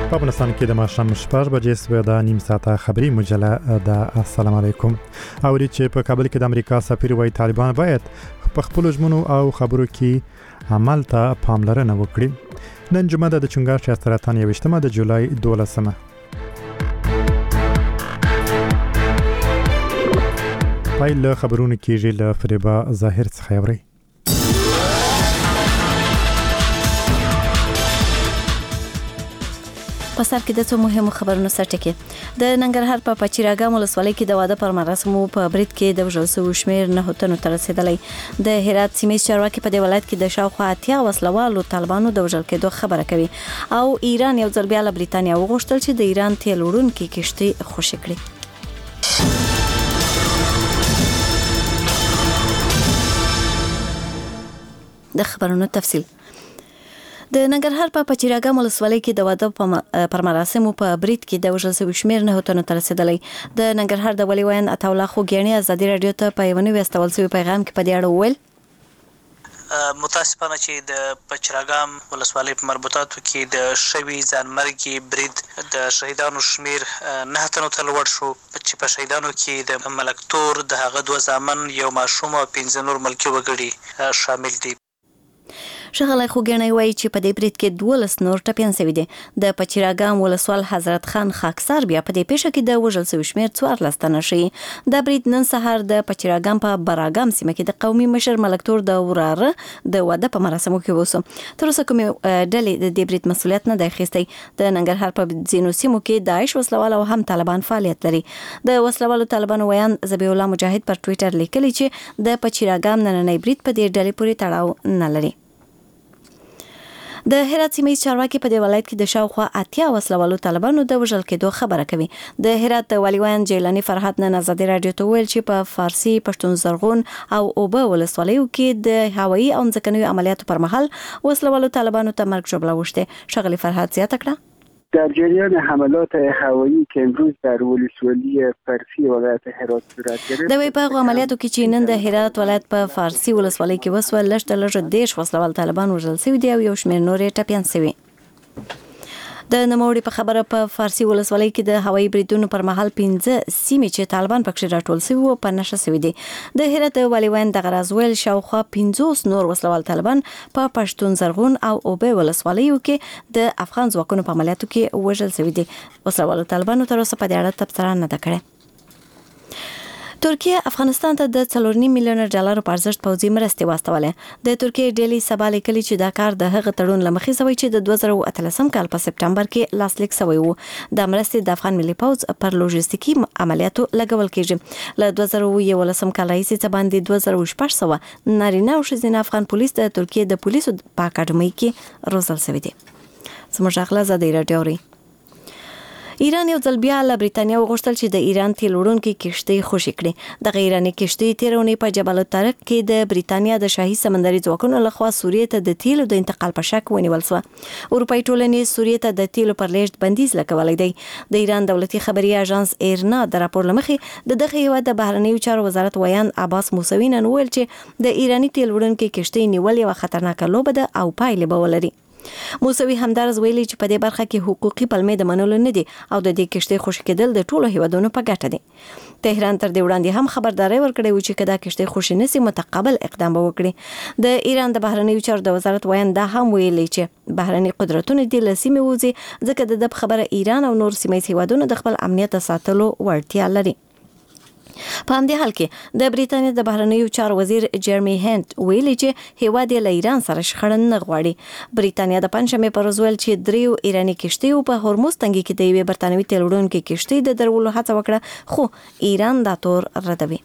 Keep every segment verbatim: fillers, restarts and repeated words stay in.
په افغانستان کې د ماښام شپږ بجې سوه د نیم ساعته خبري مجله د السلام علیکم. اوري چې په کابل کې د امریکا سفیر وایي طالبان باید په خپل ژمنو او خبرو کې عمل ته پاملرنه وکړي. نن جمعه د چنګاښ اتیا یویشتمه د جولای دولسمه. پایله خبرونه کېږي له فریبا ظاهر څخه اوري. په سر کې د څو مهمو خبرونو سرټکی. د ننګرهار په پچیراګام ولسوالۍ کې د واده پر مراسمو په برید کې د وژل شوو شمېر نه تنو ته رسیدلی. د هرات سیمې چارواکي په دې ولایت کې د شاوخوا اتیا وسلوالو طالبانو د وژل کېدو خبره کوي او ایران یو ځل بیا له بریتانیا وغوښتل چې د ایران تیل وړونکي کشتۍ خوشي کړي. د خبرونو تفصیل. د ننګرهار په پچیراګام ولسوالۍ کې د واده پر مراسمو په برید کې د وژل شوو شمېر نه تنو ته رسیدلی. د ننګرهار د ولي ویان عطاالله خوګیاڼي ازادي راډیو ته په یو نوي استول شوي پیغام کې په دې اړه وویل متاسفانه چې د پچیراګام ولسوالۍ په مربوطاتو کې د شوي ځانمرګي برید د شهیدانو شمېر نه تنو ته لوړ شو چې په شهیدانو کې د ملک تور د هغه دوه زامن یو ماشوم او پنځه نور ملکي وګړي شامل دي. شغله خوګیاڼي وایي چې په دې برید کې دولس نور ټپیان شوي دي. د پچیراګام ولسوال حضرت خان خاکسار بیا په دې پیښه کې د وژل شوو شمېر څوارلس تنه شي. د برید نن سهار د پچیراګام په براګام سیمه کې د قومي مشر ملک تور د وراره د واده په مراسمو کې وسو. تر اوسه کومې ډلې د دې برید مسؤلیت نه دی اخیستی. د ننګرهار په ځینو سیمو کې داعش وسلوال او هم طالبان فعالیت لري. د وسلوالو طالبانو ویان ذبیح الله مجاهد پر ټویټر لیکلی چې د پچیراګام نننۍ برید په دې ډلې پورې تړاو نه لري. د هرات سیمې چارواکي په دې ولایت کې د شاوخوا اتیا وسلوالو طالبانو د وژل کېدو خبره کوي. د هرات د والي ویان جیلانی فرحت نن ازادي راډیو ته ویل چې په فارسي پښتون زرغون او اوبه ولسوالیو کې د هوایي او ځمکنیو عملیاتو پر مهال وسلوالو طالبانو ته مرګ ژوبله وشته. شغلی فرحت زیاته کړه در جریان حملات هوایی که امروز در ولسوالی فارسی ولایت هرات صورت گرفت د وی په عملیاتو کې چې نن د هرات ولایت په فارسي ولسوالی کې وسو لږ د لږ دیش وسلوال طالبان وژل شوي دي او یو شمېر نورې ټپیان شوي. د نوموړي په خبره په فارسي ولسوالۍ کې د هوایي بریدونو پر مهال پنځه سیمې چې طالبان پکې راټول شوي وو په نشه شوي دي. د هرات والي ویان دغه راز ویل شاوخوا پنځوس نور وسلوال طالبان په پښتون زرغون او اوبه ولسوالیو کې د افغان ځواکونو په عملیاتو کې وژل شوي دي. وسلوالو طالبانو تر اوسه په دې اړه تبصره نه ده کړې. ترکیه افغانستان ته د څلور نیم میلیونه ډالرو په ارزښت پوځي مرستې واستولې. د ترکیه ډیلی سبا لیکلي چې دا کار د هغه تړون له مخې شوی چې د دوه زره اتلسم کال په سپټمبر کې لاسلیک شوی و. د مرستې د افغان ملي پوځ پر لوژستیکي عملیاتو لګول کېږي. له دوه زره یولسم کال راهیسې څه باندې دوه زره شپږ سوه نارینه او ښځینه افغان پولیس د ترکیه د پولیسو په اکاډمۍ کې روزل شوي دي. زموږ اخلا ازادي راډیو اوري. ایران یو ځل بیا له بریتانیا وغوښتل چې د ایران تیل وړونکي کشتۍ خوشي کړي. دغه ایراني کشتۍ تېره اونۍ په جبل الطارق کې د بریتانیا د شاهي سمندري ځواکونو لخوا سوریې ته د تیلو د انتقال په شک ونیول شوه. اروپایي ټولنې سوریې ته د تیلو پر لیږد بندیز لګولی دی. د ایران دولتي خبري اژانس ایرنا د راپور له مخې د دغه هیواد د بهرنیو چارو وزارت ویان عباس موسوي نن وویل چې د ایراني تیل وړونکي کشتۍ نیول یوه خطرناکه لوبه ده او پایلې به ولري. موسوي همدارز ویلي چې په دې برخه کې حقوقي پلمې د منلو نه دي او د دې کشتۍ خوشي کېدل د ټولو هیوادونو په ګټه دي. تهران تر دې وړاندې هم خبرداري ورکړې و چې کدا کشتۍ خوشي نسی متقابل اقدام به وکړي. د ایران د بهرنیو چارو د وزارت ویان دا هم ویلي چې بهرني قدرتونه د لسیمې وځي ځکه د خبره ایران او نور سیمه هیوادونو د خپل امنیت ساتلو وړتیا لري. په همدې حال کې د بریتانیا د بهرنیو چارو وزیر جرمی هنت ویلي چې هیواد له ایران سره شخړه نه غواړي. بریتانیا د پنځمې پر ورځ ویل چې دریو ایراني کشتیو په هرمز تنګي کې د یوې برتانوي تیل وړونکي کشتۍ د درولو هڅه وکړه خو ایران دا تور ردوي.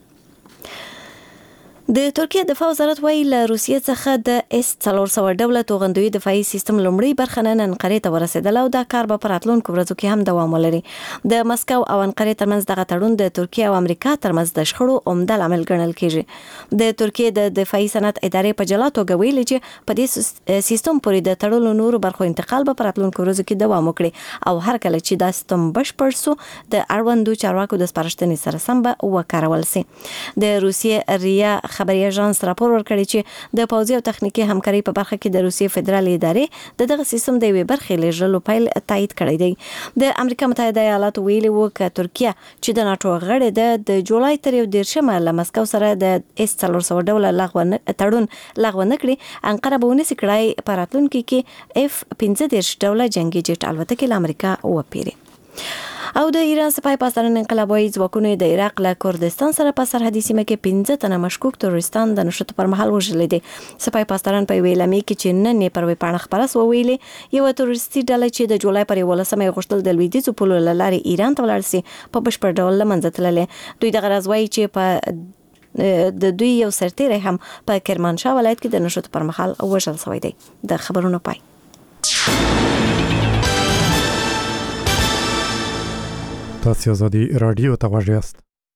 د ترکیه دفاع وزارت وایي له روسیې څخه د اس څلور سوه ډوله توغندوي دفاعي سیستم لومړی برخه نن انقرې ته ورسېدله او دا کار به په راتلونکو ورځو کې هم دوام ولري. د مسکو او انقرې ترمنځ دغه تړون د ترکیه او امریکا ترمنځ د شخړو عمده لامل ګڼل کېږي. د ترکیه د دفاعي صنعت ادارې په جلا توګه ویلي چې په دې سیستم پورې د تړلو نورو برخو انتقال به په راتلونکو ورځو کې دوام وکړي او هر کله چې دا سیستم بشپړ سو د اړوندو چارواکو د سپارښتنې سره سم به وکارول شي. د روسیې ریا خبري اژانس راپور ورکړی چې د پوځي او تخنیکی همکاري په برخه کې د روسیې فدرالي ادارې د دغه سیستم د یوې برخې لېږلو پیل تایید کړی دی. د امریکا متحده ایالاتو ویلي وو چې ترکیه چې د ناتو غړې ده د جولای تر یو دیرشمه له مسکو سره د اس څلور سوه ډوله لغوه تړون لغوه نه کړي. انقره به ونیسي کړای په راتلونکي کې اف پنځه دېرش ډوله جنگي جټ الوتکې له امریکا وپیري. او د ایران سپاه پاسداران انقلابي ځواکونو د عراق له کردستان سره په سرحدي سیمه کې پنځه تنه مشکوک تروریستان د نشټ پر مهال وژل دي. سپاه پاسداران په ویلامي کې چې نن یې پر وی پاڼه خبره سو ویلې یو تروریستي ډله چې د جولای پر ولسمه غوښتل د لویدیځ په لارې ایران ته ولاړ سي په بشپړ ډول لمنځه تللې. دوی د غرض وایي چې په د دوی یو سرتیری هم په کرمانشاه ولایت کې د نشټ پر مهال وژل شوی دی. د خبرونو پای. تاسو آزادی رادیو ته غوږ یاست.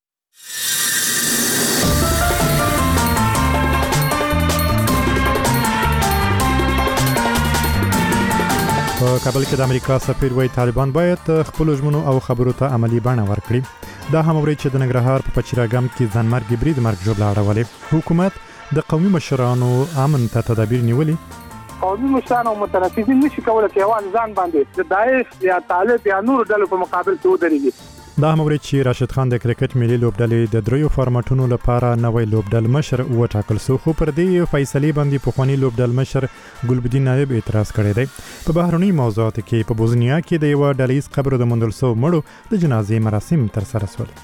په کابل کې د امریکا سفیر وایي طالبان باید خپل ژمنو او خبرو ته عملی بڼه ورکړي. دا هم اوري چې د ننګرهار په پچیراګام کې ځانمرګي برید مرګ ژوبله اړولې. حکومت د قومي مشرانو امن ته تدابیر نیولي. قومي مشران او متنفذین نشي کولای چې یوان ځان باندې د داعش یا طالب یا نور ډلو په مقابل کې ودرېږي. دا هم اوري چې راشد خان د کرکټ ملي لوبډلې د دریو فارمټونو لپاره نوې لوبډل مشر وټاکل شو، خو پر دې فیصلې باندې پخوانی لوبډل مشر ګلبدین نایب اعتراض کړی دی. په بهرني موضوعاتو کې په بوزنیا کې د یو ډلیز قبر د موندل شو مړو د جنازې مراسم تر سره شول.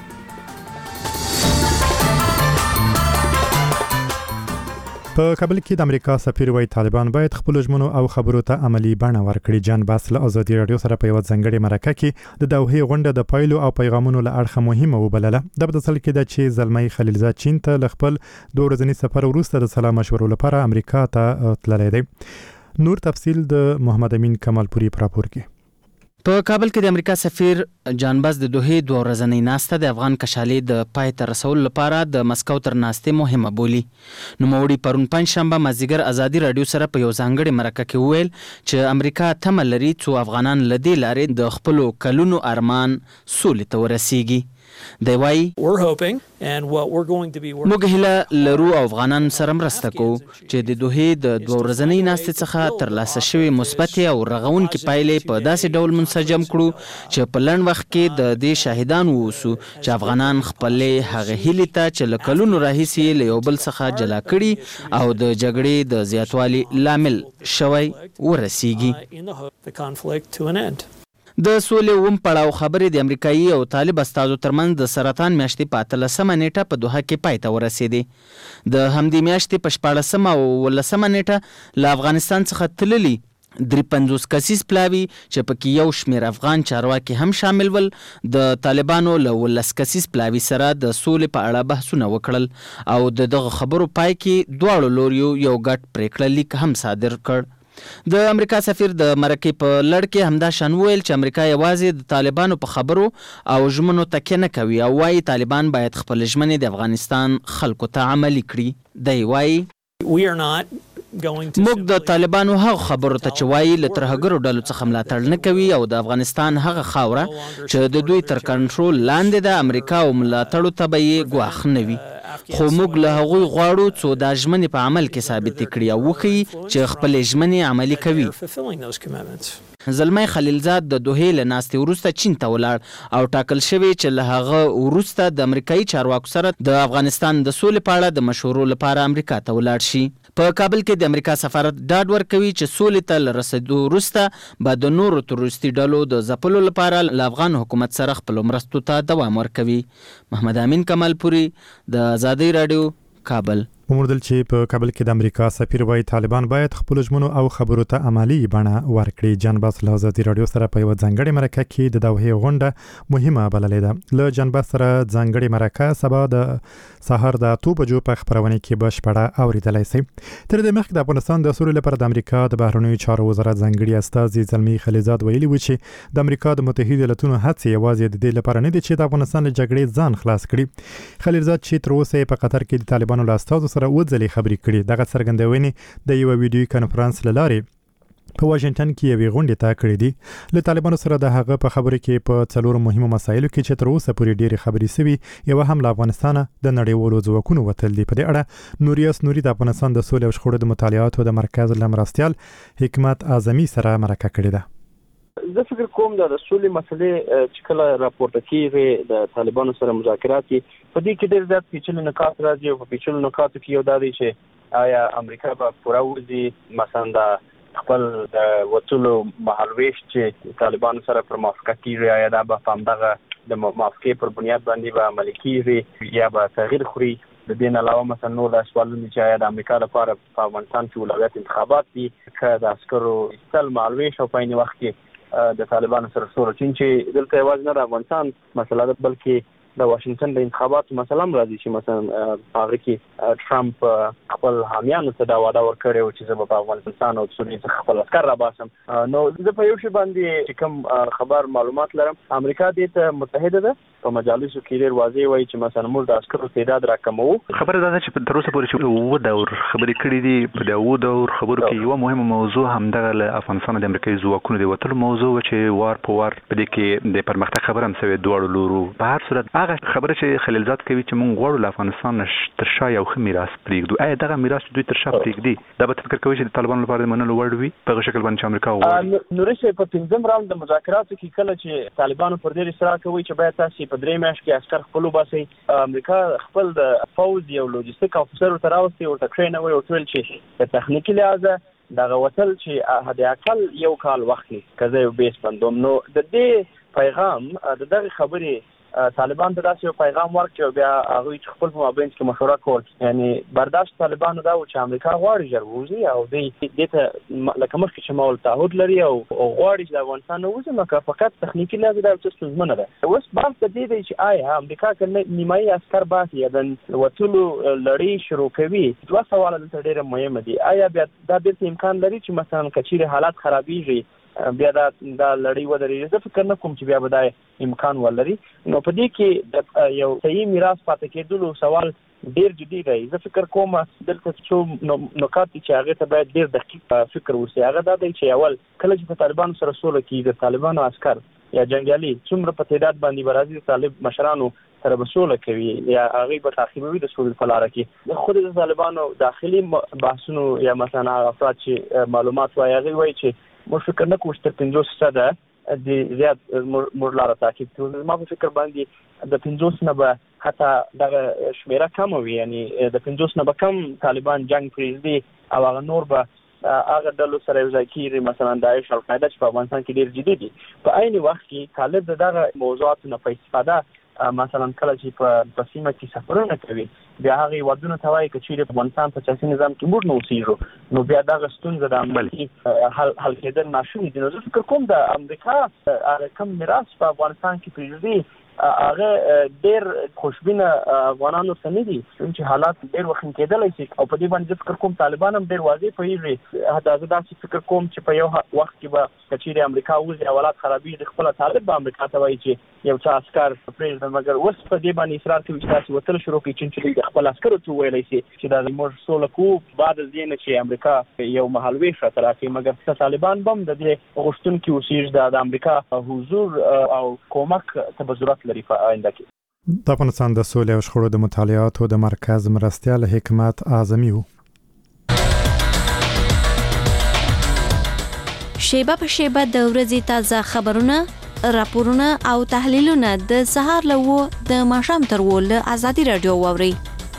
په کابل کې د امریکا سفیر وایي طالبان باید خپل ژمنو او خبرو ته عملی بڼه ورکړي. جان باس له ازادي رادیو سره په یو ځنګړي مرکه کې د دوحې غونډه د پایلو او پیغامونو له اړخه مهمه وبلله. د بدسل کې د چې زلمي خلیلزاد چین ته ل خپل دوه ورځنی سفر وروسته د سلام مشورو لپاره امریکا ته تللی دی. نور تفصیل د محمد امین کمالپوري پر راپور کې. په کابل کې د امریکا سفیر جان باس د دوحې دوه ورځنۍ ناسته د افغان کشالې د پای ته رسولو لپاره د مسکو تر ناستې مهمه بولي. نوموړي پرون پنجشنبه مازدیګر ازادي رادیو سره په یو ځانګړي مرکه کې وویل چې امریکا تمه لري څو افغانان له دې لارې د خپلو کلونو ارمان سولې ته ورسیږي. دی وایي موږ هیله لرو او افغانان سره مرسته کوو چې د دوحې د دوه ورځنۍ ناستې څخه ترلاسه شوې مثبتې او رغونکې پایلې په داسې ډول منسجم کړو چې په لنډ وخت کې د دې شاهدان واوسو چې افغانان خپلې هغه هیلې ته چې له کلونو راهیسې له یو بل څخه جلا کړي او د جګړې د زیاتوالي لامل شوی ورسیږي. د سولې اوم پړاو خبرې د امریکایي او طالب استازو ترمنځ د سرطان میاشتې په اتلسمه نیټه په دوحه کې پای ته ورسېدې. د همدې میاشتې په شپاړسمه او اوولسمه نیټه له افغانستان څخه تللي درې پنځوس کسیز پلاوي چې پکې یو شمېر افغان چارواکي هم شامل ول د طالبانو له ولس کسیز پلاوي سره د سولې په اړه بحثونه وکړل او د دغه خبرو پای کې دواړو لوریو یو ګډ پریکړه لیک هم صادر کړ. د امریکا سفیر د مرکې په لړ کې همدا شان وویل چې امریکا یوازې د طالبانو په خبرو او ژمنو تکیه نه کوي او وایي طالبان باید خپل ژمنې د افغانستان خلکو ته عملي کړي. دی وایي موږ د طالبانو هغه خبرو ته چې وایي له ترهګرو ډلو څخه ملاتړ نه کوي او د افغانستان هغه خاوره چې د دوی تر کنټرول لاندې د امریکا او ملاتړو ته به یې ګواښ نه وي، خو موږ له هغوی غواړو څو دا ژمنې په عمل کې ثابت کړي او وښیي چې خپلې ژمنې عملي کوي. زلمی خلیلزاد د دوحې له ناستې وروسته چین ته ولاړ او ټاکل شوی چې له هغه وروسته د امریکایي چارواکو سره د افغانستان د سولې په اړه د مشورو لپاره امریکا ته ولاړ شي. په کابل کې د امریکا سفارت ډاډ ورکوي چې سولې ته له رسېدو وروسته به د نورو تروریستي ډلو د ځپلو لپاره له افغان حکومت سره خپلو مرستو ته دوام ورکوي. محمد امین کمالپوري د آزادی رادیو کابل. وموندل چې په کابل کې د امریکا سفیر وایي طالبان باید خپل ژمنو او خبرو ته عملی بڼه ورکړي. جان باس له آزادي رادیو سره په یو ځانګړي مرکه کې د دوحې غونډه مهمه بللې ده. له جان باس سره ځانګړي مرکه سبا د سهار د اته بجو په خبرونه کې بشپړه اوریدلای شي. تر دې مخکې د افغانستان د سولې لپاره د امریکا د بهرنیو چارو وزارت ځانګړي استازي زلمی خلیلزاد ویلي و چې د امریکا د متحده ایالاتونو هڅې یوازې د دې لپاره نه دي چې د افغانستان له جګړې ځان خلاص کړي. خلیلزاد چې تر اوسه په قطر کې د طالبانو له استازو سره وځلې خبرې کړي، دغه څرګندونې د یو ویډیو کانفرنس له لارې په واشنگټن کې یوې غونډې ته کړې دي. له طالبانو سره د هغه په خبرو کې په څلورو مهمو مسایلو کې چې تر اوسه پورې ډېرې خبرې سوي یو هم له افغانستان د نړیوالو ځواکونو وتل دي. په دې اړه نوریاس نوري د افغانستان د سولې او شخړو د مطالعاتو د مرکز له مرستیال حکمت اعظمي سره مرکه کړې ده. زه فکر کوم دا د سولې مسلې چې کله راپورته کیږي د طالبانو سره مذاکرات په دې کې ډېر زیات پیچلي نکات راځي او په پیچلو نکاتو کې یو دا دی چې آیا امریکا به پوره وځي مثلا د خپل د وټولو مهالويش چې طالبانو سره پر موافقه کیږي آیا دا به هم دغه د موافقې پر بنیاد باندې به عملي کیږي یا به تغییر خوري. د دې نه علاوه مثلا نور د سوالونه چې آیا د امریکا لپاره په افغانستان کې ولایت انتخابات دي که د عسکرو استل مهالويش او په عین وخت کې د طالبانو سره سره چې دلته یوازې نه د افغانستان مسله ده بلکې د واشنگټن د انتخاباتو مسله هم راځي چې مثلا هغه کې ټرمپ خپل حامیانو ته دا وعده ورکړې و چې زه به په افغانستان او سوریې څخه خپل عسکر راباسم. نو زه په یو شی باندې چې کوم خبر معلومات لرم امریکا دې ته متحده ده په مجالسو کې ډېر واضح وایي چې مثلا موږ د عسکرو تعداد راکمو. خبره ده چې تر اوسه پورې چې وو دور خبرې کړې دي په دا وو دور خبرو کې یو مهمه موضوع همدغه له افغانستان د امریکایي ځواکونو د وتلو موضوع چې وار په وار په دې کې د پرمختګ خبره هم سوي دواړو لورو. په هر صورت هغه خبره چې خلیلزاد کوي چې موږ غواړو له افغانستان تر شا یو ښه میراث پرېږدو آیا دغه میراث دوی تر شا پرېږدي دا به فکر کوي چې د طالبانو لپاره د منلو وړ وي په شکل باندې چې امریکا وغواړي. نورشه په پنځم راوند د مذاکراتو کې کله چې طالبانو پر دې اصرار کوي چې باید تاسو په درې میاشتې کې عسكر خپل وباسي امریکا خپل د فوز یو لوجستیک افسر تر اوسه ورته کړی او ټول چې په تخنیکی لحاظ دغه وتل چې هدا اقل یو کال وخت کزه یو بیس بندوم. نو د دې پیغام د دغه خبرې طالبان ته داسې یو پیغام ورکړ بیا هغه چې خپل په مابین کې مشوره کول یعنی برداشت طالبانو دا و چې امریکا غواړي ژر وځي او دې دې ته لکه مخکې چې مول تعهد لري او غواړي چې د افغانستان وځي نو فقط تخنیکی لازم دا څه ستونزمنه ده. اوس بحث د دې دی چې آیا امریکا کنه نیمایي عسكر باسي یا د وټولو لړۍ شروع کوي. دوه سوال دلته ډېر مهم دي. آیا بیا دا د امکان لري چې مثلا کچېره حالات خرابېږي بیا دا د لړۍ ودرېږي؟ زه فکر نه کوم چې بیا به دا امکان ولري. نو په دې کې یو صحیح میراث پاتې کېدلو سوال ډېر جدي دی. زه فکر کوم دلته څو نکات چې هغه ته باید ډېر دقیق فکر وشي. هغه دا دی چې اول کله چې په طالبانو سره سوله کېږي د طالبانو عسكر یا جنگیالي څومره په تعداد باندې برازي طالب مشرانو سره بسوله کوي یا هغه په تعقیبوي د سولې په لار کې د خود د طالبانو داخلي بحثونو یا مثلا افراد چې معلومات وایي هغه وایي چې موږ فکر نه کوو چې تر پنځوس سده د زیات موږ لاره تعقیب کوو. ما په فکر باندې د پنځوس نه به حتی دغه شمیره کم وي یعنی د پنځوس نه به کم طالبان جنگ پرېږدي او هغه نور به هغه ډلو سره یو ځای کېږي مثلا داعش او القاعده چې په افغانستان کې ډېر جدي دي. په عین وخت کې طالب د دغه موضوعاتو نه په استفاده مثلا کله چې په سیمه کې سفرونه کوي بیا هغه ودونه ته وایي چې چیرې په افغانستان په سیاسي نظام کې موږ نه اوسېږو نو بیا دغه ستونزه د عملي حل حل کېدل ناشونی دي. نو زه فکر کوم د امریکا هغه کم میراث په افغانستان کې پرېږدي هغه ډېر خوشبینه افغانانو ته نه دي چې حالات ډېر وخت کېدلی شي او په دې باندې فکر کوم طالبان هم ډېر واضح پوهېږي. حتی زه داسې فکر کوم چې په یو وخت کې به که چیرې امریکا وځي حالات خرابېږي خپله طالب به امریکا ته وایي چې یو څه عسکر پرېږدم مګر اوس په دې باندې اصرار کوي چې تاسې وتل شروع کړي چې دوی د خپل عسکرو ته وویلی شي چې دا موږ سوله کوو بعد از دې نه چې امریکا یو مهالویش راته راکړي مګر طالبان به هم د دې غوښتونکي اوسېږي د امریکا حضور او کومک ته به ضرورت لري په آینده کې. د افغانستان د سولې او شخړو د مطالعاتو د مرکز مرستیال حکمت اعظمي وو. شیبه په شیبه د ورځې تازه خبرونه، راپورونه او تحلیلونه د سهار له وو د ماښام تر وو له ازادي رادیو واورئ.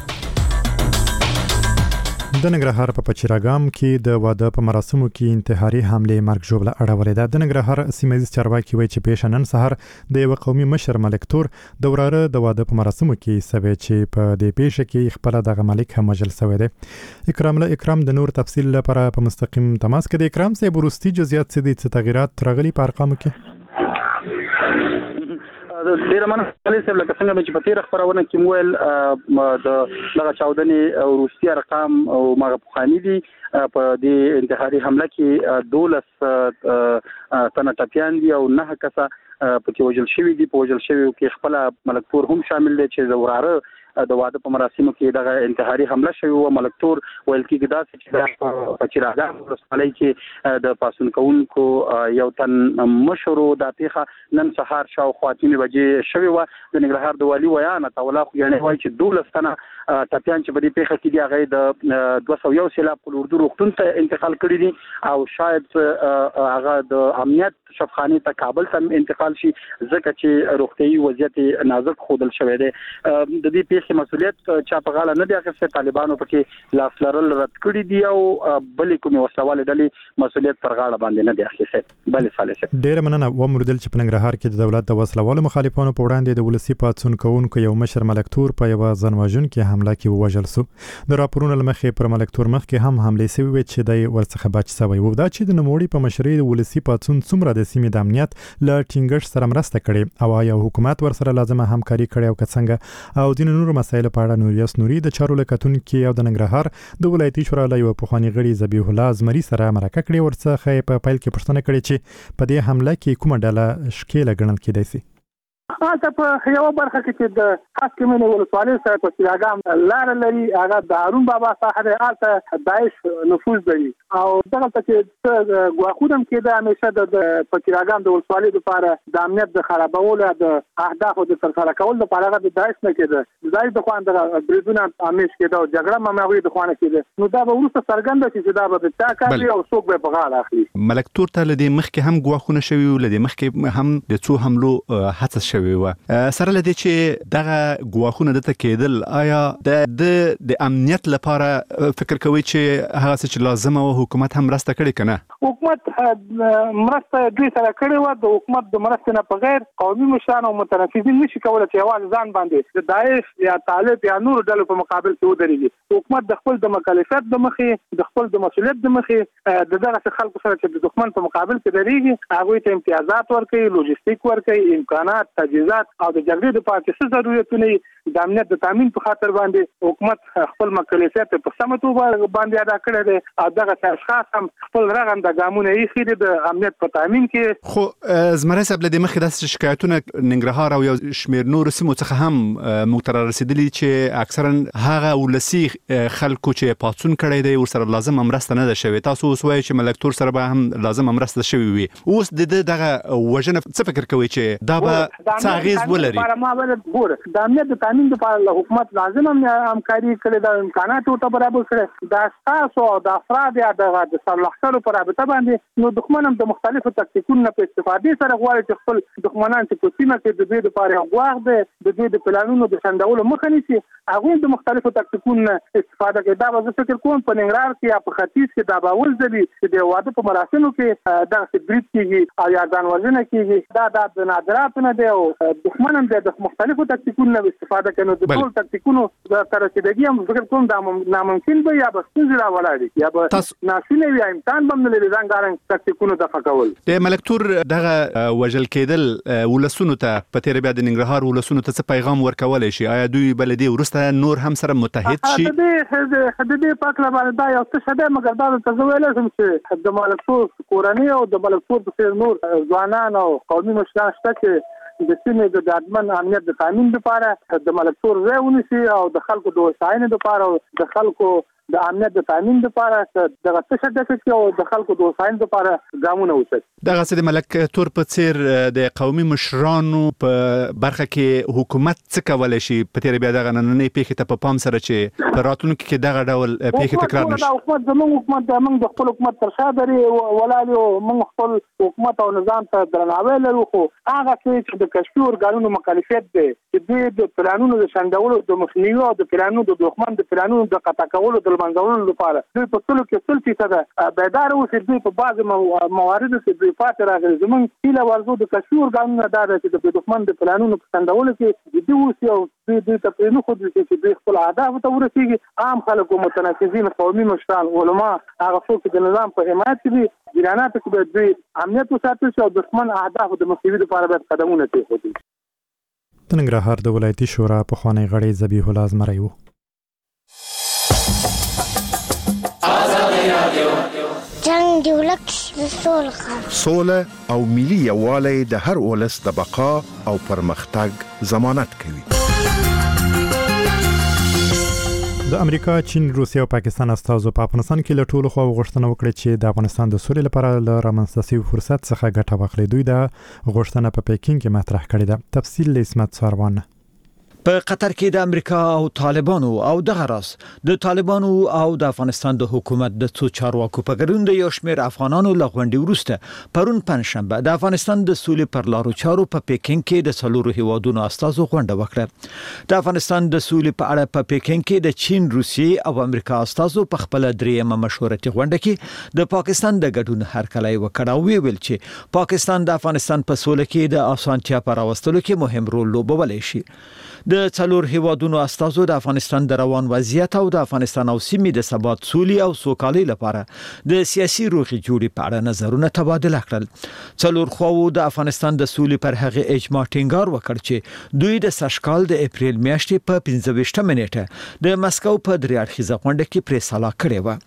د ننګرهار په پچیراګام کې د واده په مراسمو کې انتحاري حمله مرګ ژوبله اړولې ده. د ننګرهار سیمه چارواکي وایي چې پیش نن سهار د یو قومي مشر ملک تور د وراره د واده په مراسمو کې سوي چې په دې پیښه کې خپل د ملک هم مجل سوي ده. اکرام له اکرام د نور تفصیل لپاره په مستقیم تماس کې د اکرام سه ورستي جزئیات څه دي څه تغیرات راغلي په ارقامو کې؟ ډیره مننه صاحب لکه څنګه چې په تیر خبرونه کې مویل د لغه چاودنې او روسي ارقام او ماغه پخانی دي په دې انتحاري حمله کې دولس تنه ټپیان دي او نه کسه په کې وجل شوی دي په وجل شوی کې خپل ملک تور هم شامل دي چې زوراره د واده په مراسمو کې دغه انتحاري حمله شوی و. ملکتور ویل کېږي دا چې په چراغان ولسوالۍ کې د پاسون کوونکو یو تن مشر د پیښه نن سهار شاوخوا اته بجې شوی و. د ننګرهار د والي ویان تولا خو یعنی وایي چې دولس تنه ټپیان چې په دې پیښه کې دی هغه د دوه سوه یو سیلاب په اردو روغتون ته انتقال کړی دي او شاید هغه د امنیت شفخانه ته کابل ته انتقال شي ځکه چې روغتيي وضعیت نازک خودل شوی دی. د دې پیښې مسؤلیت چا په غاړه نه دی اخیستی. طالبانو پکې لاس لرل رد کړی دی او بلې کومې وسلواله ډلې مسؤلیت پر غاړه باندې نه دی اخیستی. بلې صالح ډېر مننه. و مردل چې په ننګرهار کې د دولت د وسلوالو مخالفانو په وړاندې د ولسی پاتون کوونکو یو مشر ملکتور په یو ځانوژن کې حمله کې ووژل شو. د راپورونو لمخې پر ملکتور مخ کې هم حمله شوې و چې د ورڅخه بچ شوی و. دا چې د نوموړي په مشرۍ د ولسی پاتون څومره د سیمې د امنیت له ټینګښت سره مرسته کړې او آیا حکومت ورسره لازمه همکاري کړې او که څنګه او د نورو مسایلو په اړه نوریاس نوري د چارو لکتونکو او د ننګرهار د ولایتي شورا له یو پخواني غړي ذبیح الله زمري سره مرکه کړې. ورڅخه په پیل کې پوښتنه کړې چې په دې حمله کې کومه ډله شکیله ګڼل کېدای شي. هغه په یو برخه کې چې د خاص کمنې ولسوالۍ سره په چراغام لار لري هغه د هارون بابا صاحب آلته داعش نفوذ لري او دغه چې غواخودم کې د همیشه د په چراغام د ولسوالۍ لپاره د امنیت د خرابولو د اهداف د ترسره کولو لپاره د داعش نه کېده. د داعش د خوان د بریدونه همیش کېده او جګړه مماوي د خوانه کېده. نو دا به ورسته څرګنده شي چې دا به تا کوي او څوک به په غاړه اخلي. ملکتور ته لدې مخکې هم غواخونه شوی او لدې مخکې هم د څو حملو هڅه شوی و. سره لدې چې دغه غواخونه دته کېدل آیا د د امنیت لپاره فکر کوي چې هغه څه چې لازمه او حکومت هم مرسته کړي کنه؟ حکومت مرسته دوی سره کړې و. د حکومت د مرستې نه بغیر قومي مشران او متنفذین نشي کولای چې یوازې ځان باندې د داعش یا طالب یا نور ډلو په مقابل کې ودرېږي. حکومت د خپل د مکلفیت د مخې د خپل د مسؤلیت د مخې د دغه خلکو سره چې د دښمن په مقابل کې درېږي هغه ته امتیازات ورکړي، لوجستیک ورکړي، امکانات، تجهیزات او د جګړې د پاتې څه ضرورتونه د امنیت د تامین په خاطر باندې حکومت خپل مکلفیت په سمه توګه باندې ادا کړی دی او دغه اشخاص هم خپل رغنده ګامونه ایښي دي د امنیت په تامین کې. خو زمری صاحب لدې مخکې داسې شکایتونه ننګرهار او یو شمېر نور سیمو څخه هم موږ ته رسېدلي چې اکثرا هغه ولسي خلکو چې پاڅون کړی دی ورسره لازمه مرسته نه ده شوې. تاسو اوس وایئ چې ملکتور سره به هم لازمه مرسته شوې وي. اوس د دغه وژنه څه فکر کوئ چې دا به څه اغېز ولري؟ ما باید ګور د امنیت د تامین لپاره حکومت لازم همکاري کړي د امکانات ته برابر کړي. د اشخاص او د افراد یا د سرلښکرو په رابطه باندې نو دښمن هم د مختلفو تکتیکونو په استفادې سره غواړي چې خپل دښمنان چې په سیمه کې د دوی لپاره غواړي د دوی د پلانونو د شندولو مخه نیسي. هغه د مختلفو تکتیکونو استفاده کوي. دا به فکر کوم په ننګرهار کې یا په ختیځ کې دا به ولځي چې د واده په مراسمو کې دا برید کیږي او یا ځانوژنه کیږي. دا د نادراتو نه دی او دښمن هم د مختلفو تکتیکونو استفاده کوي. د ټول تکتیکونو د ترسیدګي هم فکر کوم دا ناممکن به یا به څنګه راولاړي یا به ناشونی وي امکان به نه لري ځانګړي تکتیکونو د فکول. د ملکتور دغه وجل کېدل ولسونو ته په تیر بیا د ننګرهار ولسونو ته څه پیغام ورکولای شي؟ آیا دوی بلدي ورسته نور هم سره متحد شي؟ د دې د دې پاکله باندې دا یو څه شته مګر دا ته ویل سم چې د ملکتور کورنۍ او د ملکتور په نور ځوانان او قومي مشران شته چې د سیمې د ځواکمن امنیت د تامین لپاره د ملکتور ځای ونیسي او د خلکو د وسایلو لپاره او د خلکو د امنیت د تامین لپاره د غټه شته او د خلکو د وسایلو لپاره ګامونه وشي. دغه سره ملکتور په څیر د قومي مشرانو په برخه کې حکومت څه کولای شي په تیر بیا دغه نننې پیښې ته په پام سره چې په راتلونکي کې دغه ډول پیښې تکرار نشي؟ حکومت زموږ حکومت د موږ د خپل حکومت تر شا دري ولالي او موږ خپل حکومت او نظام ته درناوی لرو. خو هغه چې د کشفي ارګانونو مکلفیت دی چې دوی د پلانونو د شندولو د مخنیوي او د پلانونو د دښمن د پلانونو د قطع کولو د منځولو لپاره دوی په ټولو کې څل فیصد بیدار اوسي. دوی په بعض مواردو کې دوی پاتې راغلي. زموږ هیله ورزو د کشفي ارګانونو دا ده چې د دښمن د پلانونو په شندولو کې جدي اوسي او دوی دوی ته پرېنو خو دوی چې دوی خپل اهدافو ته ورسېږي. عام خلکو، متنفذین، قومي مشران، علما، هغه څوک چې د نظام په حمایت کې دي جریاناتو کې باید دوی امنیت وساتي او دښمن اهدافو د مخنیوي لپاره باید قدمونه کېښودي. د ننګرهار د ولایتي شورا پخوانی غړی ذبیح الله زمری و. جنگ دی ولک سوله سوله او ملي یووالی د هر ولس د بقا او پرمختګ ضمانت کوي. د امریکا، چین، روسیې او پاکستان استازو په افغانستان کې له ټولو خواو غوښتنه وکړه چې د افغانستان د سولې لپاره له رامنځته شوي فرصت څخه ګټه واخلي. دوی دا غوښتنه په پیکینګ کې مطرح کړې ده. تفصیل له اسمت ساروان. په قطر کې د امریکا او طالبانو او دغه راس د طالبانو او د افغانستان د حکومت د څو چارواکو په ګډون د یو شمېر افغانانو له غونډې وروسته پرون پنځشنبه د افغانستان د سولې پر لارو چارو په پیکینګ کې د څلورو هیوادونو استازو غونډه وکړه. د افغانستان د سولې په اړه په پیکینګ کې د چین، روسیې او امریکا استازو په خپل دریمه مشورتي غونډه کې د پاکستان د ګډون هرکلی وکړ او ویل چې پاکستان د افغانستان په سولې کې د اسانتیا پر راوستلو کې مهم رول لوبولی شي. د څلور هیوادونو استازو د افغانستان د روان وضعیت او د افغانستان او سیمې د ثبات، سولې او سوکالۍ لپاره د سیاسي روغې جوړې په اړه نظرونه تبادله کړل. څلور خواو د افغانستان د سولې پر هغه اجماع ټینګار وکړ چې دوی د سږکال د اپریل میاشتې په پنځه ویشتمه نیټه د مسکو په درې اړخیزه غونډه کې پرې سلا کړې وه.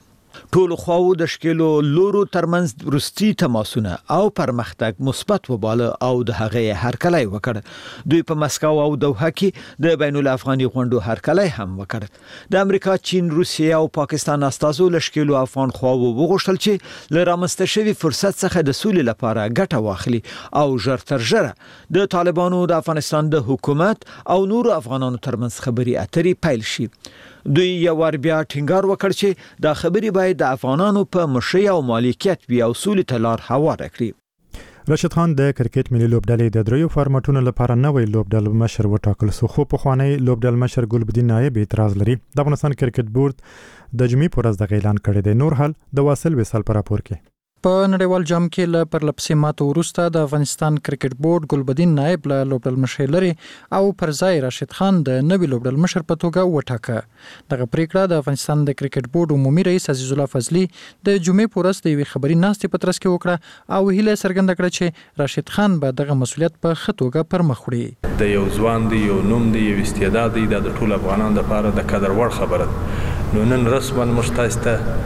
ټول خواو د شکلو لورو ترمنځ وروستي تماسونه او پرمختګ مثبت وباله او د هغه هرکلی وکړ. دوی په مسکو او دوحه کې د بین الافغاني غونډو هرکلی هم وکړ. د امریکا، چین، روسیې او پاکستان استازو له شکلو افغان خواو وغوښتل چې له رامنځته شوي فرصت څخه د سولې لپاره ګټه واخلي او ژر تر ژره د طالبانو د افغانستان د حکومت او نورو افغانانو ترمنځ خبري اترې پیل شي. دوی یو ور بیا ټینګار وکړ چې دا خبري باید د افغانانو په مشرۍ او مالکیت وي او سولې ته لار هواره کړي. راشد خان د کرکټ ملي لوبډلې د دریو فارمټونو لپاره نوې لوبډل مشر وټاکل شو، خو پخوانی لوبډل مشر ګلبدین نایب اعتراض لري. د افغانستان کرکټ بورډ د جمعې په ورځ د اعلان کړی دی. نور حال د واصل وصال پر راپور کې. په نړیوال جام کې له پرلپسې ماتو وروسته د افغانستان کرکټ بورډ ګلبدین نایب له لوبډل مشر لري او پر ځای راشد خان د نوي لوبډل مشر په توګه وټاکه. دغه پریکړه د افغانستان د کرکټ بورډ عمومي رئیس عزیز الله فضلي د جمعې په ورځ د یوې خبري ناستې په ترڅ کې وکړه او هیله څرګنده کړه چې راشد خان به دغه مسولیت په ښه توګه پر مخ وړي. د یو ځوان دی، یو نوم دی، یو استعداد دی، د ټول افغانانو لپاره د قدر وړ خبره ده. نو نن رسما موږ تاسو ته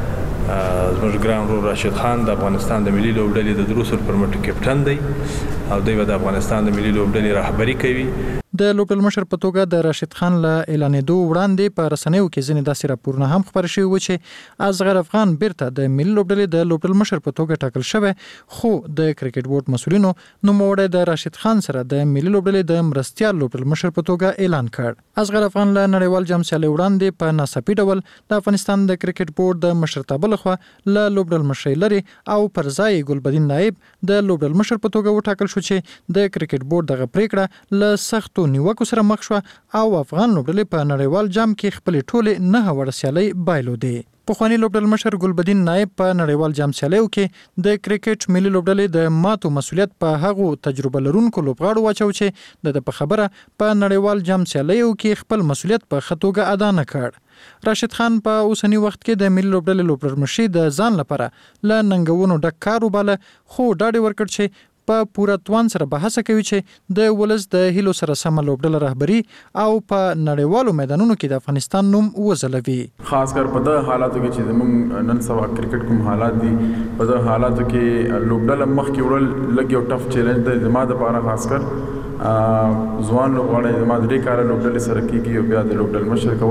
زموږ ګران ورور راشد خان د افغانستان د ملي لوبډلې د دروسل پرمټ کپټن دی او دوی د افغانستان د ملي لوبډلې رهبري کوي. د لوبډل مشر په توګه د راشد خان له اعلانېدو وړاندې په رسنیو کې ځینې داسې راپورونه هم خپاره شوي وو چې اصغر افغان بیرته د ملي لوبډلې د لوبډل مشر په توګه ټاکل شوی، خو د کرکټ بورډ مسؤلینو نوموړی د راشد خان سره د ملي لوبډلې د مرستیال لوبډل مشر په توګه اعلان کړ. اصغر افغان له نړیوال جام سیالۍ وړاندې په ناڅاپي ډول د افغانستان د کرکټ بورډ د مشرتابه لخوا له لوبډل مشر لري او پر ځای ګلبدین نایب د لوبډل مشر په توګه وټاکل شو چې د کرکټ بورډ دغه پریکړه له سختو نیوکو سره مخ شو او افغان لوبډلې په نړیوال جام کې خپل ټوله نه وړ سیالۍ بایلودې. پخوانی لوبډل مشر ګلبدین نایب په نړیوال جام سیالیو کې د کرکټ ملي لوبډلې د ماتو مسولیت په هغو تجربه لرونکو لوبغاړو واچو چې د په خبره په نړیوال جام سیالیو کې خپل مسولیت په خطوګه ادا نه کړ. راشد خان په اوسنی وخت کې د ملي لوبډلې لوبډل مشر د ځان لپاره ل ننګونو ډک کار وباله، خو ډاډ ورکړ چې په پوره توان سره بحث کوي چې د ولز د هیلو سره سم لوبډل رهبری او په نړیوالو میدانونو کې د افغانستان نوم وزلوي. خاص کر په د حالاتو کې چې زموږ نن سبا کرکټ کوم حالات دي، په د حالاتو کې لوبډل مخ کې وړل لګ یو ټف چیلنج دی زما د لپاره، خاص کر ځوان لوبغاړي زما د ډېر کار لوبډل سره کېږي او بیا د لوبډل مشر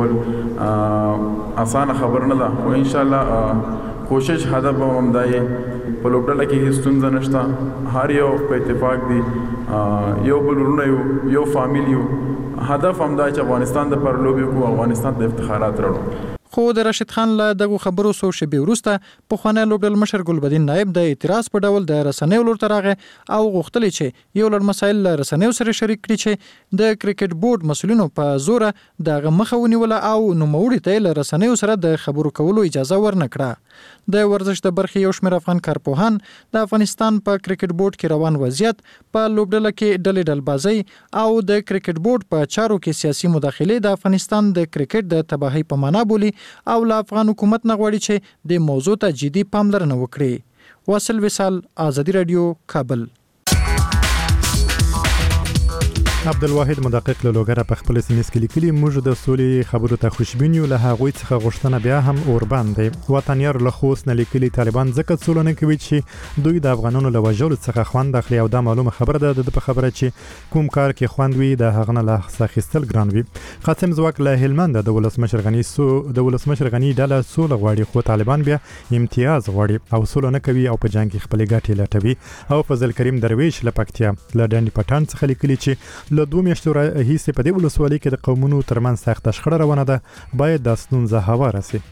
کول اسانه خبر نه ده، خو ان شاء الله کوشش هدف هم دی. په لوبډله کې هیڅ ستونزه نشته، هر یو په اتفاق دی، یو بل ورونه یو، یو فامیل یو. هدف هم دا چې افغانستان د پر لوبې کو، افغانستان د افتخارات راوړو. خو د راشد خان له دغه خبرو څو شېبې وروسته پخوانی لوبډل مشر ګلبدین نایب د اعتراض په ډول د رسنیو لور ته راغی او غوښتل چې یو لړ مسایل له رسنیو سره شریک کړي چې د کرکټ بورډ مسؤلینو په زوره دغه مخه ونیوله او نوموړي ته له رسنیو سره د خبرو کولو اجازه ورنکړه. د ورزش د برخې یو شمېر افغان کارپوهان د افغانستان په کرکټ بورډ کې روان وضعیت، په لوبډله کې ډلې ډلبازۍ او د کرکټ بورډ په چارو کې سیاسي مداخلې د افغانستان د کرکټ د تباهۍ په معنا بولي او له افغان حکومت نه غواړي چې د موضوع ته جدي پاملرنه وکړي. واصل وصال، آزادي رادیو، کابل. عبدالواحد مدقق له لوګره په خپل سیمس کې لیکلي موږ د سولې خبرو ته خوشبین یو له هغوی څخه غوښتنه بیا هم اور باندې وطنیار له خوست نه لیکلي طالبان ځکه سوله نه کوي چې دوی د افغانانو له وژلو څخه خوند اخلي او دا معلومه خبره ده د په خبره چې کوم کار کې خوند وي د هغه نه له اخیستل ګران وي. قاسم زواک له هلمند د ولسمشر غنی سو د ولسمشر غنی ډله سوله غواړي خو طالبان بیا امتیاز غواړي او سوله نه کوي او په جنگ کې خپل ګټې لټوي. او فضل کریم درویش له پکتیا له ډنډ پټان څخه لیکلي چې له دوه میاشتو راهیسې په دې ولسوالۍ کې د قومونو ترمنځ سخته شخړه روانه ده باید د ستونزه هواره سي.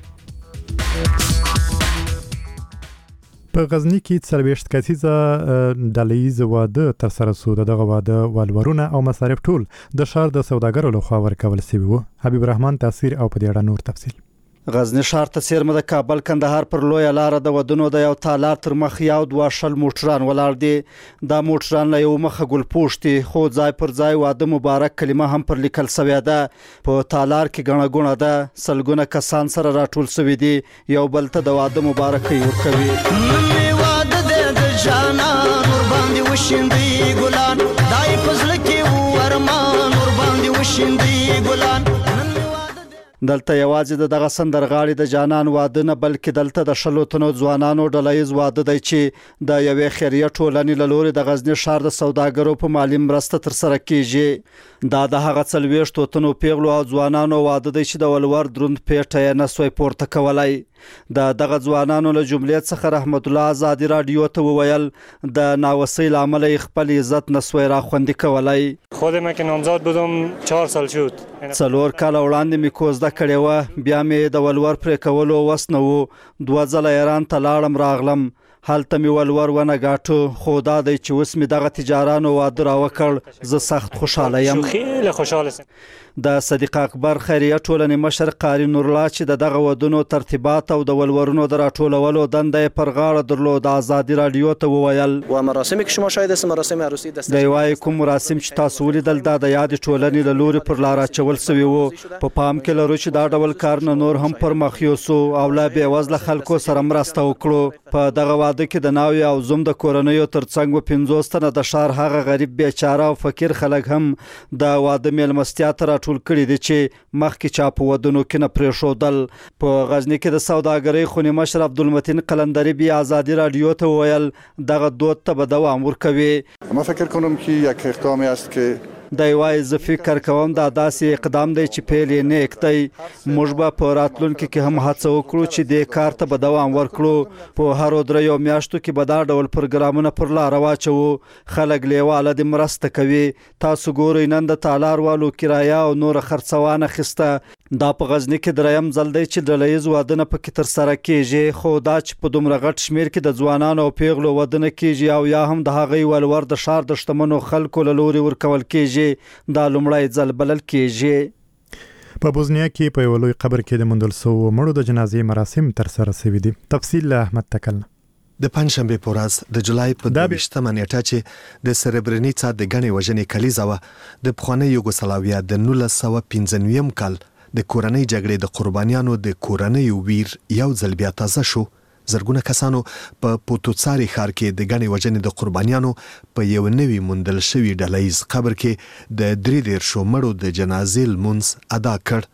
په غزنی کې څلوېښت کسیزه ډله ییز واده ترسره سو. دغه واده ولورونه او مصارف ټول د ښار د سوداګرو لخوا ورکول شوي وو. حبیب الرحمن تاثیر او په دې اړه نور تفصیل. غزنی ښار ته څیرمه د کابل کندهار پر لویه لاره د ودونو د یو تالار تر مخ یو دوه شل موټران ولاړ دي. دا موټران له یو مخه ګل پوښ دي خو ځای پر ځای واده مبارک کلمه هم پر لیکل سوې ده. په تالار کې ګڼه ګوڼه ده، سلګونه کسان سره راټول سوي دي، یو بل ته د واده مبارکي ورکوي. نن واده د جانان ور باندې وشیندي ګلان، دای په زړه کې ورمان ور باندې وشیندي ګلان. دلته یوازې د دغه سندرغاړي د جانان واده نه بلکې دلته د شلو تنو ځوانانو ډلهیز واده دی چې د یوې خیریه ټولنې له لوري د غزنی ښار د سوداګرو په مالي مرسته ترسره کیږي. دا د هغه څلوېښتو تنو پیغلو او ځوانانو واده دی چې د ولور دروند پیټه یې نه سوی پورته کولی. د دغه ځوانانو له جملې څخه رحمت الله ازادي راډیو ته وویل د ناوسۍ له امله خپل عزت نه سوی راخوندي کولی. خود من که نامزاد بودم چهار سال شد. څلور کاله وړاندې مې کوزده کړې وه، بیا مې د ولور پرې کولو وس نه و. دوه ځله ایران ته لاړم راغلم، هلته مې ولور ونه ګاټو، خو دا دی چې اوس مې دغه تجارانو واده راوکړ. زه سخت خوشحاله یم. خیلی خوشحال هستم. د صدیق اکبر خیریه ټولنې مشر قاری نورالله چې د دغه ودونو ترتیبات او د ولورونو د راټولولو دنده یې پر غاړه درلود ازادي راډیو ته وویل و مراسمی که شما شاهد هستید مراسم عروسی دست دی وای کوم مراسم چې تاسو ولیدل دا د یاد ټولنې له لوري پر لار اچول سوي وو. په پام کې لرو چې دا ډول کار نه نور هم پر مخ یوسو او لا بې وزله خلکو سره مرسته وکړو. په دغه واده کې د ناوې او زوم د کورنیو ترڅنګ و پنځوس تنه د ښار هغه غریب بیچاره او فقیر خلک هم د واده میلمستیا ته راټول کړي دي چې مخکې چا په ودونو کې نه پرېښودل. په غزني کې د سوداګرۍ خونې مشر عبدالمتین قلندري بیا ازادي راډیو ته وویل دغه دود ته به دوام ورکوي. ما فکر کنم که یک اقدامی است که دی وای زه فکر کوم دا داسې اقدام دی چې پیل یې نیک دی. موږ به په راتلونکي کې هم هڅه وکړو چې دې کار ته به دوام ورکړو. په هرو دریو میاشتو کې به دا ډول پروګرامونه پر لاره واچوو. خلک لیواله دې مرسته کوي. تاسو ګورئ نن د تالار والو کرایه او نور خرڅوان اخیسته. دا په غزني کې دریم ځل دی چې ډلهیز واده نه پکې ترسره کیږي، خو دا چې په دومره غټ شمیر کې د ځوانانو او پیغلو واده نه کیږي او یا هم د هغوی ولور د ښار د شتمنو خلکو له لوري ورکول کیږي دا لومړی ځل بلل کیږي. په بوزنیا کې په یو لوی قبر کې د موندل شوو مړو د جنازې مراسم ترسره شوي دي. تفصیل له احمد تکل. د پنځشنبه په ورځ د جولای په دویشتمه نیټه چې د سربرنیڅا د ګڼې وژنې کلیزه وه د پخوانۍ یوګوسلاویا د نولس سوه پنځه نویم کال د کورنۍ جګړې د قربانیانو د کورنیو ویر یو ځل بیا تازه شو. زرګونه کسانو په پوتوڅاري ښار کې د ګڼې وژنې د قربانیانو په یو نوي موندل شوي ډلهیز قبر کې د درې دېرشو مړو د جنازې لمونځ ادا کړ.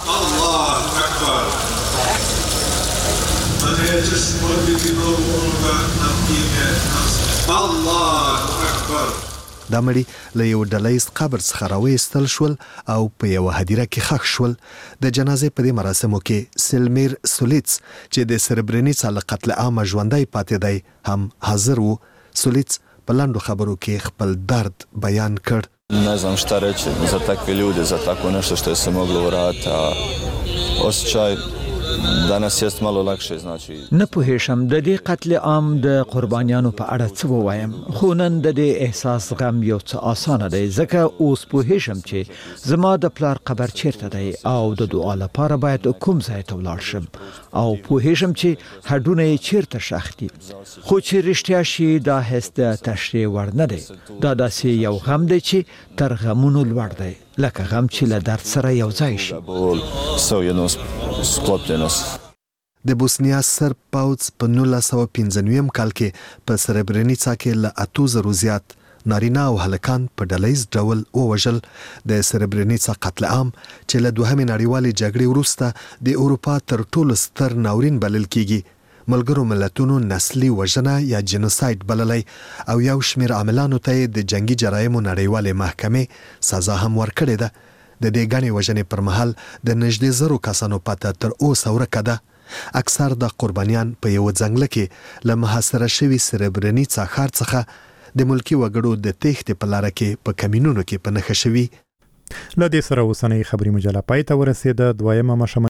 دا مړي له یو ډلهیز قبر څخه راویستل شول او په یوه هدیره کې ښخ شول. د جنازې په دې مراسمو کې سلمیر سولیتس چې د سربرنیڅا له قتل عامه ژوندی پاتې دی هم حاضر و. سولیتس په لنډو خبرو کې خپل درد بیان کړ. Не знам šta reći za takve ljude, za tako nešto što je se moglo uraditi, a osjećaj danas jest malo lakše, znači نه پوهیږم د دې قتل عام د قربانیانو په اړه څه ووایم، خو نن د دې احساس غم یو څه اسانه دی ځکه اوس پوهیږم چې زما د پلار قبر چیرته دی او د دعا لپاره باید کوم ځای ته ولاړ شم او پوهیږم چې هډونه یې چیرته ښخ دي. خو چې رښتیا شي دا حس د تشریح وړ نه دی. دا داسې یو غم دی چې تر غمونو لوړ دی، لکه غم چې له درد سره یو ځای شي. د بوسنیا سرب پوځ په نولس سوه پنځه نویم کال کې په سربرنیڅا کې له اتو زرو زیات نارینه او هلکان په ډلهیز ډول ووژل د سربرینیڅا قتل عام چې له دوهمې نړیوالې جګړې وروسته د اروپا تر ټولو ستر ناورین بلل کیږي ملګرو ملتونو نسلي وژنه یا جنوساید بللی او یو شمېر عاملانو ته د جنگي جرایمو نړیوالې محکمې سزا هم ورکړې ده د دې ګڼې وژنې پر مهال د نږدې زرو کسانو پته تر اوسه ورکه ده اکثر د قربانیان په یو ځنګل کې له محاصره شوي سربرینیڅا ښار څخه د ملکی وګړو د تېښتې په لاره کې په کمینونو کې په نښه شوي. له دې سره اوسنۍ خبري مجله پای ته ورسېده. دویمه مشمه